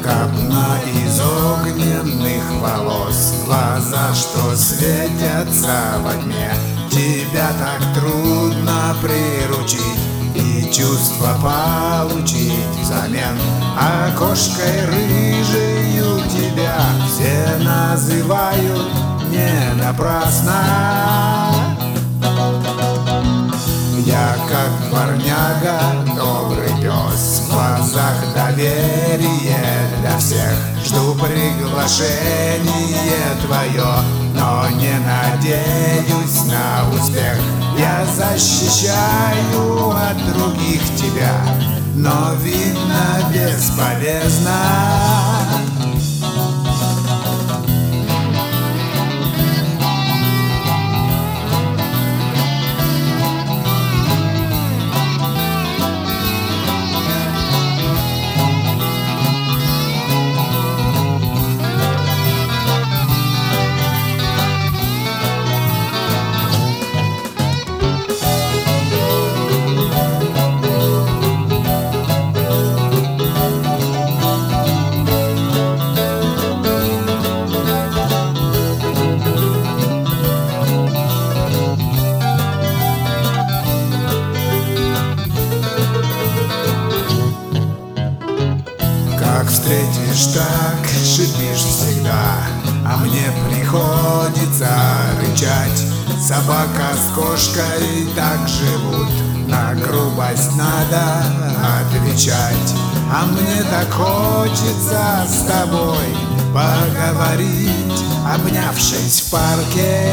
Копна из огненных волос, глаза, что светятся во тьме. Тебя так трудно приручить и чувства получить взамен. Окошкой рыжею тебя все называют не напрасно. Я как дворняга, добрый пес, в глазах доверие для всех. Жду приглашение твое, но не надеюсь на успех. Я защищаю от других тебя, но видно бесполезно. Как встретишь, так шипишь всегда, а мне приходится рычать. Собака с кошкой так живут, на грубость надо отвечать. А мне так хочется с тобой поговорить, обнявшись в парке.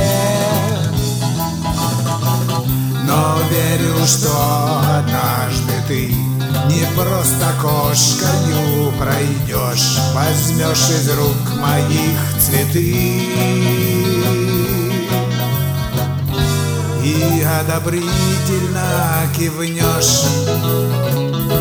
Но верю, что однажды ты не просто кошкою пройдешь, возьмешь из рук моих цветы и одобрительно кивнешь.